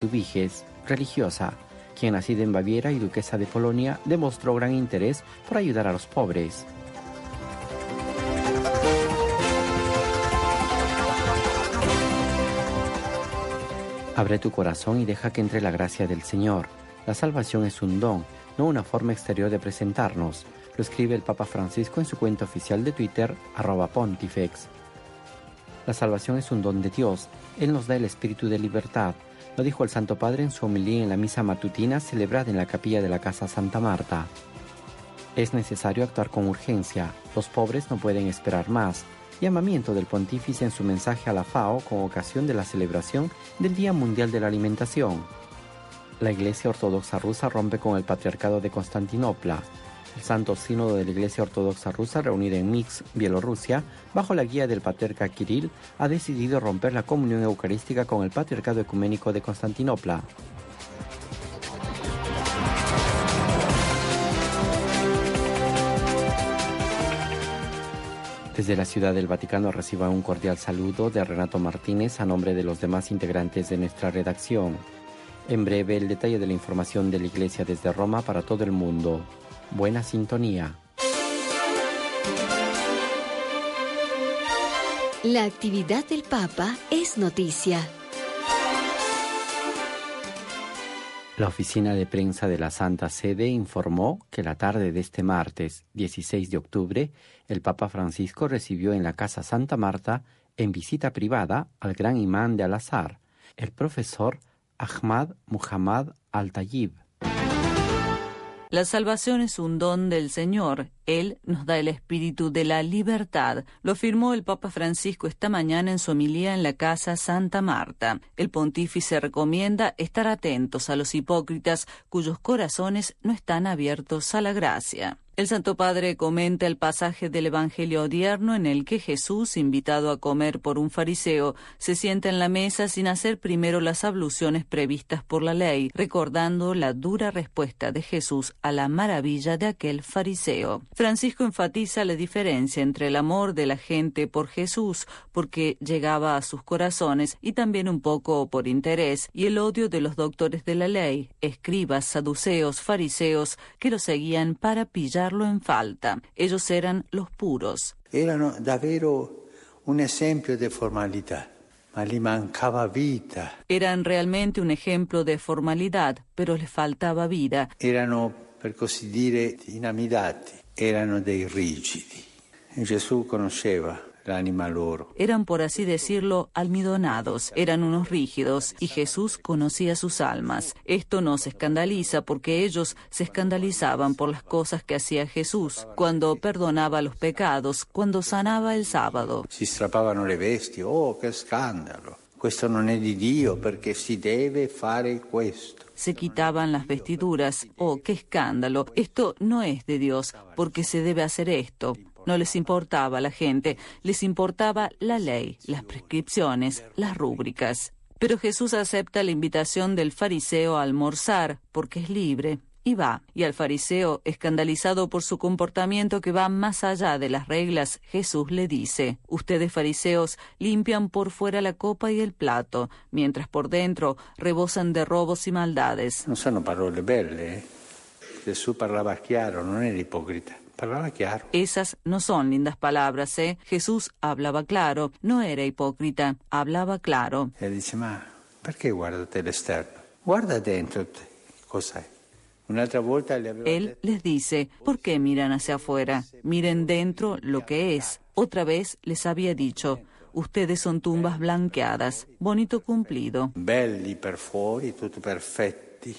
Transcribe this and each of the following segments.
Eduviges, religiosa, quien nacida en Baviera y duquesa de Polonia, demostró gran interés por ayudar a los pobres. Abre tu corazón y deja que entre la gracia del Señor. La salvación es un don, no una forma exterior de presentarnos. Lo escribe el Papa Francisco en su cuenta oficial de Twitter, @pontifex. La salvación es un don de Dios. Él nos da el espíritu de libertad. Lo dijo el Santo Padre en su homilía en la misa matutina celebrada en la capilla de la Casa Santa Marta. Es necesario actuar con urgencia. Los pobres no pueden esperar más. Llamamiento del Pontífice en su mensaje a la FAO con ocasión de la celebración del Día Mundial de la Alimentación. La Iglesia Ortodoxa Rusa rompe con el Patriarcado de Constantinopla. El Santo Sínodo de la Iglesia Ortodoxa Rusa, reunida en Minsk, Bielorrusia, bajo la guía del Patriarca Kirill, ha decidido romper la comunión eucarística con el Patriarcado Ecuménico de Constantinopla. Desde la Ciudad del Vaticano reciba un cordial saludo de Renato Martínez a nombre de los demás integrantes de nuestra redacción. En breve, el detalle de la información de la Iglesia desde Roma para todo el mundo. Buena sintonía. La actividad del Papa es noticia. La oficina de prensa de la Santa Sede informó que la tarde de este martes, 16 de octubre, el Papa Francisco recibió en la Casa Santa Marta, en visita privada, al gran imán de Al-Azhar, el profesor Ahmad Muhammad Al-Tayyib. La salvación es un don del Señor. Él nos da el espíritu de la libertad. Lo afirmó el Papa Francisco esta mañana en su homilía en la Casa Santa Marta. El pontífice recomienda estar atentos a los hipócritas cuyos corazones no están abiertos a la gracia. El Santo Padre comenta el pasaje del Evangelio odierno en el que Jesús, invitado a comer por un fariseo, se sienta en la mesa sin hacer primero las abluciones previstas por la ley, recordando la dura respuesta de Jesús a la maravilla de aquel fariseo. Francisco enfatiza la diferencia entre el amor de la gente por Jesús, porque llegaba a sus corazones, y también un poco por interés, y el odio de los doctores de la ley, escribas, saduceos, fariseos, que lo seguían para pillarlo en falta. Ellos eran los puros. Erano davvero un esempio de formalidad, ma gli mancava vita. Eran realmente un ejemplo de formalidad, pero les faltaba vida. Erano, per così dire, inamidati, erano dei rigidi. E Gesù conosceva l'anima loro. Eran, por así decirlo, almidonados, eran unos rígidos, y Jesús conocía sus almas. Esto nos escandaliza porque ellos se escandalizaban por las cosas que hacía Jesús, cuando perdonaba los pecados, cuando sanaba el sábado. Si strappavano le vesti, oh che scandalo, questo non è di Dio perché si deve fare questo. Se quitaban las vestiduras, oh qué escándalo, esto no es de Dios porque se debe hacer esto. No les importaba a la gente, les importaba la ley, las prescripciones, las rúbricas. Pero Jesús acepta la invitación del fariseo a almorzar porque es libre y va. Y al fariseo, escandalizado por su comportamiento que va más allá de las reglas, Jesús le dice: ustedes fariseos limpian por fuera la copa y el plato, mientras por dentro rebosan de robos y maldades. Non sono parole belle, Gesù parlava chiaro, non era ipocrita. Parlava chiaro. Esas no son lindas palabras, ¿eh? Jesús hablaba claro, no era hipócrita, hablaba claro. E dice, ma perché guardate l'esterno? Guarda dentro te, cos'è? Un'altra volta le aveva Él les dice, ¿por qué miran hacia afuera? Miren dentro lo que es. Otra vez les había dicho, ustedes son tumbas blanqueadas, bonito cumplido. belli per fuori, tutti perfetti,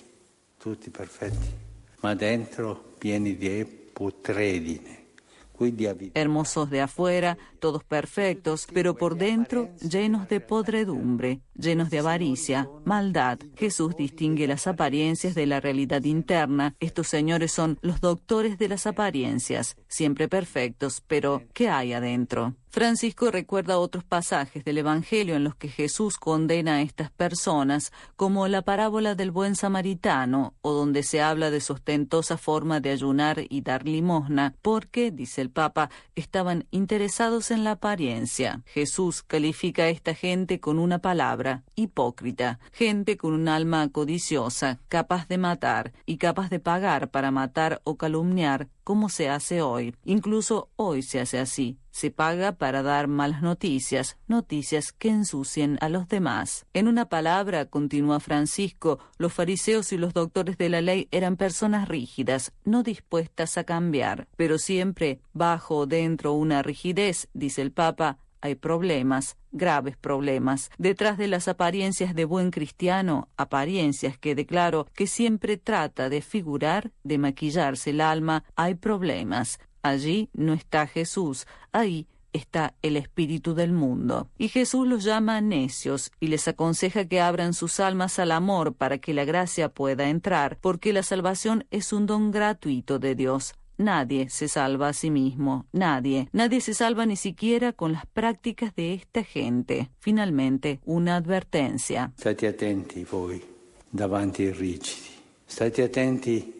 ma dentro pieni di putredine. Hermosos de afuera, todos perfectos, pero por dentro llenos de podredumbre, llenos de avaricia, maldad. Jesús distingue las apariencias de la realidad interna. Estos señores son los doctores de las apariencias, siempre perfectos, pero ¿qué hay adentro? Francisco recuerda otros pasajes del Evangelio en los que Jesús condena a estas personas, como la parábola del buen samaritano, o donde se habla de su ostentosa forma de ayunar y dar limosna, porque, dice el Papa, estaban interesados en la apariencia. Jesús califica a esta gente con una palabra: palabra, hipócrita, gente con un alma codiciosa, capaz de matar y capaz de pagar para matar o calumniar, como se hace hoy. Incluso hoy se hace así. Se paga para dar malas noticias, noticias que ensucien a los demás. En una palabra, continúa Francisco, los fariseos y los doctores de la ley eran personas rígidas, no dispuestas a cambiar. Pero siempre, bajo o dentro una rigidez, dice el Papa, hay problemas, graves problemas. Detrás de las apariencias de buen cristiano, apariencias que declaro que siempre trata de figurar, de maquillarse el alma, hay problemas. Allí no está Jesús, ahí está el espíritu del mundo. Y Jesús los llama necios y les aconseja que abran sus almas al amor para que la gracia pueda entrar, porque la salvación es un don gratuito de Dios. Nadie se salva a sí mismo, nadie se salva ni siquiera con las prácticas de esta gente. Finalmente, una advertencia. State attenti voi davanti ai rigidi, state attenti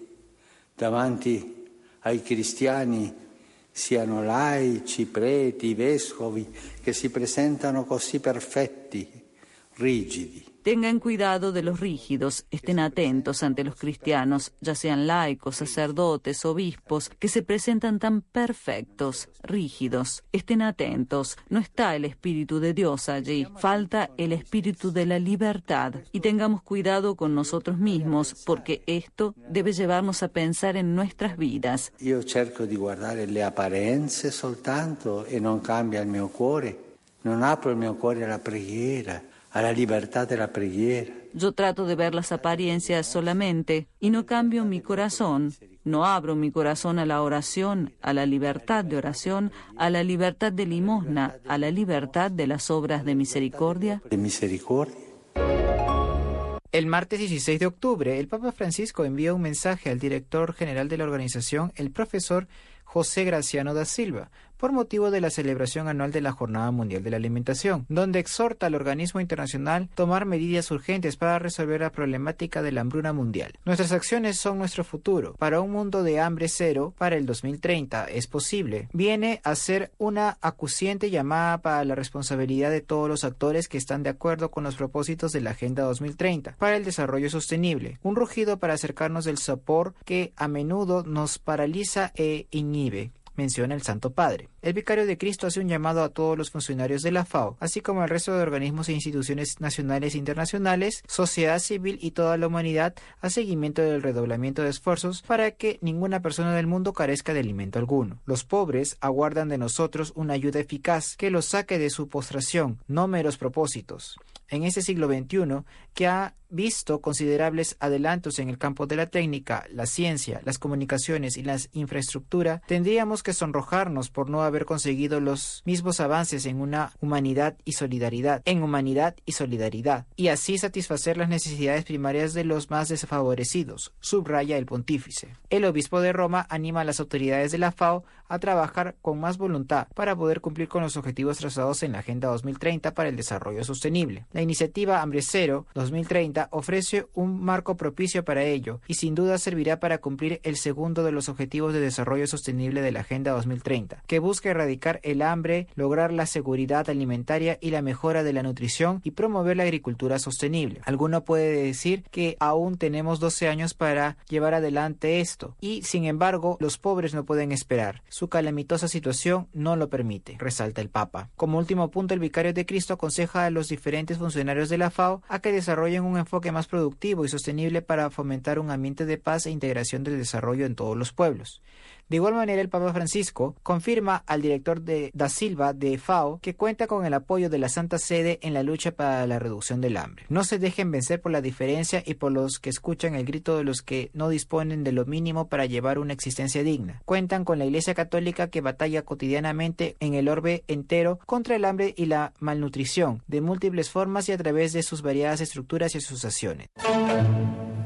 davanti ai cristiani, siano laici, preti, vescovi, che si presentano così perfetti, rigidi. Tengan cuidado de los rígidos, estén atentos ante los cristianos, ya sean laicos, sacerdotes, obispos, que se presentan tan perfectos, rígidos. Estén atentos, no está el Espíritu de Dios allí, falta el Espíritu de la libertad. Y tengamos cuidado con nosotros mismos, porque esto debe llevarnos a pensar en nuestras vidas. Io cerco di guardare le apparenze soltanto e non cambia il mio cuore, non apro il mio cuore alla preghiera, a la libertad de la preghiera. Yo trato de ver las apariencias solamente y no cambio mi corazón, no abro mi corazón a la oración, a la libertad de oración, a la libertad de limosna, a la libertad de las obras de misericordia. De misericordia. El martes 16 de octubre, el Papa Francisco envió un mensaje al director general de la organización, el profesor José Graciano da Silva, por motivo de la celebración anual de la Jornada Mundial de la Alimentación, donde exhorta al organismo internacional a tomar medidas urgentes para resolver la problemática de la hambruna mundial. Nuestras acciones son nuestro futuro. Para un mundo de hambre cero, para el 2030, es posible. Viene a ser una acuciante llamada para la responsabilidad de todos los actores que están de acuerdo con los propósitos de la Agenda 2030 para el desarrollo sostenible. Un rugido para acercarnos del sopor que a menudo nos paraliza e inhibe, menciona el Santo Padre. El Vicario de Cristo hace un llamado a todos los funcionarios de la FAO, así como al resto de organismos e instituciones nacionales e internacionales, sociedad civil y toda la humanidad a seguimiento del redoblamiento de esfuerzos para que ninguna persona del mundo carezca de alimento alguno. Los pobres aguardan de nosotros una ayuda eficaz que los saque de su postración, no meros propósitos. En este siglo XXI, que ha visto considerables adelantos en el campo de la técnica, la ciencia, las comunicaciones y la infraestructura, tendríamos que sonrojarnos por no haber conseguido los mismos avances en humanidad y solidaridad, y así satisfacer las necesidades primarias de los más desfavorecidos, subraya el pontífice. El obispo de Roma anima a las autoridades de la FAO a trabajar con más voluntad para poder cumplir con los objetivos trazados en la Agenda 2030 para el Desarrollo Sostenible. La iniciativa Hambre Cero 2030 ofrece un marco propicio para ello y sin duda servirá para cumplir el segundo de los Objetivos de Desarrollo Sostenible de la Agenda 2030, que busca erradicar el hambre, lograr la seguridad alimentaria y la mejora de la nutrición y promover la agricultura sostenible. Alguno puede decir que aún tenemos 12 años para llevar adelante esto y, sin embargo, los pobres no pueden esperar. Su calamitosa situación no lo permite, resalta el Papa. Como último punto, el Vicario de Cristo aconseja a los diferentes funcionarios de la FAO a que desarrollen un enfoque más productivo y sostenible para fomentar un ambiente de paz e integración del desarrollo en todos los pueblos. De igual manera, el Papa Francisco confirma al director da Silva de FAO que cuenta con el apoyo de la Santa Sede en la lucha para la reducción del hambre. No se dejen vencer por la diferencia y por los que escuchan el grito de los que no disponen de lo mínimo para llevar una existencia digna. Cuentan con la Iglesia Católica que batalla cotidianamente en el orbe entero contra el hambre y la malnutrición, de múltiples formas y a través de sus variadas estructuras y asociaciones.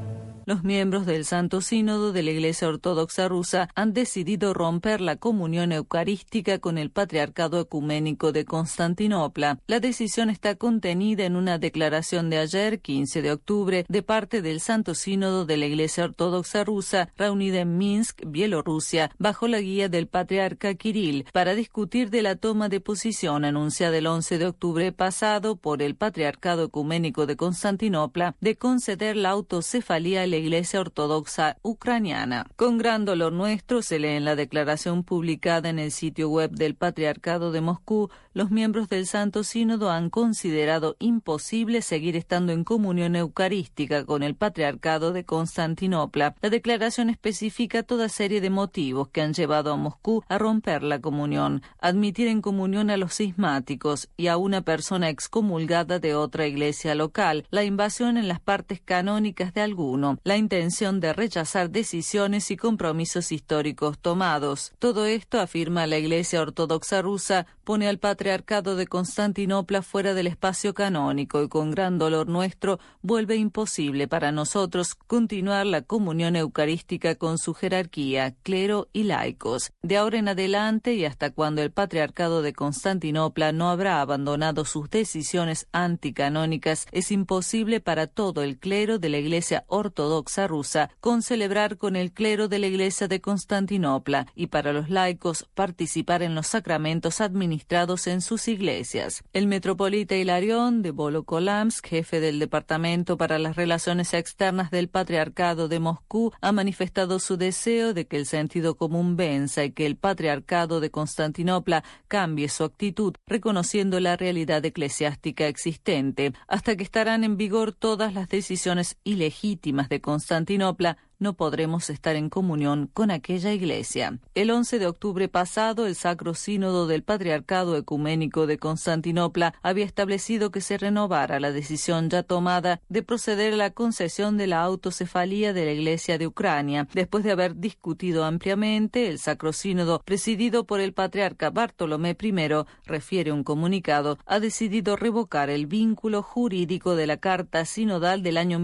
los miembros del Santo Sínodo de la Iglesia Ortodoxa Rusa han decidido romper la comunión eucarística con el Patriarcado Ecuménico de Constantinopla. La decisión está contenida en una declaración de ayer, 15 de octubre, de parte del Santo Sínodo de la Iglesia Ortodoxa Rusa, reunida en Minsk, Bielorrusia, bajo la guía del Patriarca Kirill, para discutir de la toma de posición anunciada el 11 de octubre pasado por el Patriarcado Ecuménico de Constantinopla de conceder la autocefalía a la Iglesia Ortodoxa ucraniana. Con gran dolor nuestro, se lee en la declaración publicada en el sitio web del Patriarcado de Moscú, los miembros del Santo Sínodo han considerado imposible seguir estando en comunión eucarística con el Patriarcado de Constantinopla. La declaración especifica toda serie de motivos que han llevado a Moscú a romper la comunión, admitir en comunión a los cismáticos y a una persona excomulgada de otra iglesia local, la invasión en las partes canónicas de alguno, la intención de rechazar decisiones y compromisos históricos tomados. Todo esto, afirma la Iglesia Ortodoxa Rusa, pone al Patriarcado de Constantinopla fuera del espacio canónico y con gran dolor nuestro vuelve imposible para nosotros continuar la comunión eucarística con su jerarquía, clero y laicos. De ahora en adelante y hasta cuando el Patriarcado de Constantinopla no habrá abandonado sus decisiones anticanónicas, es imposible para todo el clero de la Iglesia Ortodoxa Rusa concelebrar con el clero de la Iglesia de Constantinopla y para los laicos participar en los sacramentos administrados en sus iglesias. El metropolita Hilarión de Volokolamsk, jefe del Departamento para las Relaciones Externas del Patriarcado de Moscú, ha manifestado su deseo de que el sentido común venza y que el Patriarcado de Constantinopla cambie su actitud, reconociendo la realidad eclesiástica existente. Hasta que estarán en vigor todas las decisiones ilegítimas de Constantinopla, no podremos estar en comunión con aquella iglesia. El 11 de octubre pasado, el Sacro Sínodo del Patriarcado Ecuménico de Constantinopla había establecido que se renovara la decisión ya tomada de proceder a la concesión de la autocefalía de la Iglesia de Ucrania. Después de haber discutido ampliamente, el Sacro Sínodo, presidido por el Patriarca Bartolomé I, refiere un comunicado, ha decidido revocar el vínculo jurídico de la Carta Sinodal del año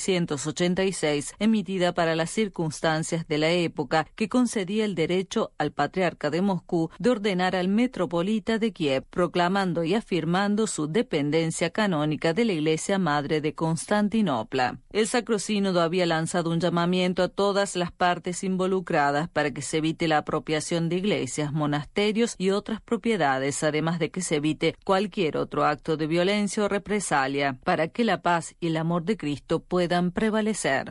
1686, emitida para las circunstancias de la época, que concedía el derecho al Patriarca de Moscú de ordenar al metropolita de Kiev, proclamando y afirmando su dependencia canónica de la Iglesia Madre de Constantinopla. El Sacro Sínodo había lanzado un llamamiento a todas las partes involucradas para que se evite la apropiación de iglesias, monasterios y otras propiedades, además de que se evite cualquier otro acto de violencia o represalia, para que la paz y el amor de Cristo puedan prevalecer.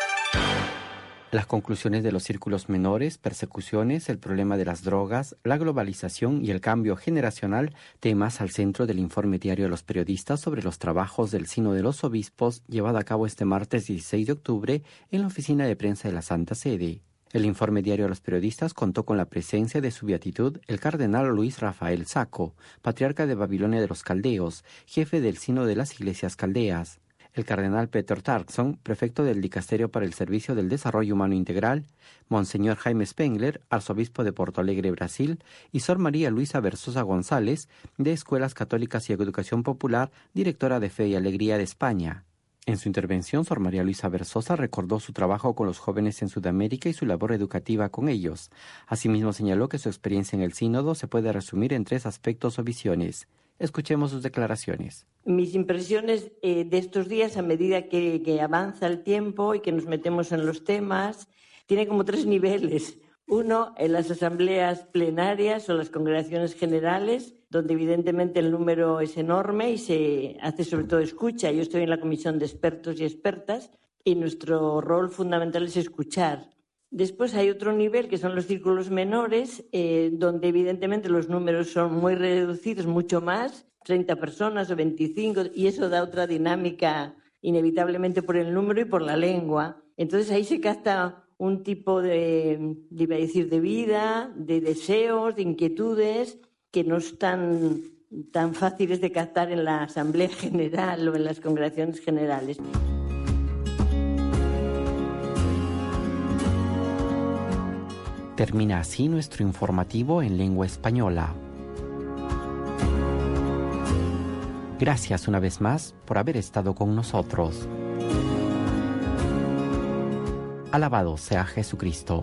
Las conclusiones de los círculos menores, persecuciones, el problema de las drogas, la globalización y el cambio generacional, temas al centro del informe diario de los periodistas sobre los trabajos del Sínodo de los Obispos, llevado a cabo este martes 16 de octubre en la oficina de prensa de la Santa Sede. El informe diario de los periodistas contó con la presencia de su beatitud el cardenal Luis Rafael Sacco, patriarca de Babilonia de los Caldeos, jefe del Sínodo de las Iglesias Caldeas. El cardenal Peter Turkson, prefecto del Dicasterio para el Servicio del Desarrollo Humano Integral, Monseñor Jaime Spengler, arzobispo de Porto Alegre, Brasil, y Sor María Luisa Versosa González, de Escuelas Católicas y Educación Popular, directora de Fe y Alegría de España. En su intervención, Sor María Luisa Versosa recordó su trabajo con los jóvenes en Sudamérica y su labor educativa con ellos. Asimismo, señaló que su experiencia en el sínodo se puede resumir en 3 aspectos o visiones. Escuchemos sus declaraciones. Mis impresiones de estos días, a medida que avanza el tiempo y que nos metemos en los temas, tiene como 3 niveles. Uno, en las asambleas plenarias o las congregaciones generales, donde evidentemente el número es enorme y se hace sobre todo escucha. Yo estoy en la comisión de expertos y expertas y nuestro rol fundamental es escuchar. Después hay otro nivel que son los círculos menores, donde evidentemente los números son muy reducidos, mucho más, 30 personas o 25, y eso da otra dinámica inevitablemente por el número y por la lengua. Entonces ahí se capta un tipo de vida, de deseos, de inquietudes que no están tan fáciles de captar en la Asamblea General o en las congregaciones generales. Termina así nuestro informativo en lengua española. Gracias una vez más por haber estado con nosotros. Alabado sea Jesucristo.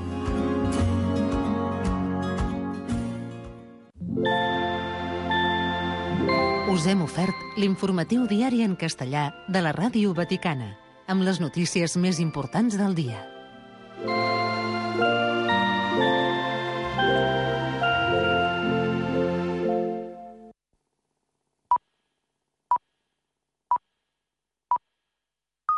Us hem ofert l'informatiu diari en castellà de la Ràdio Vaticana, amb les notícies més importants del dia.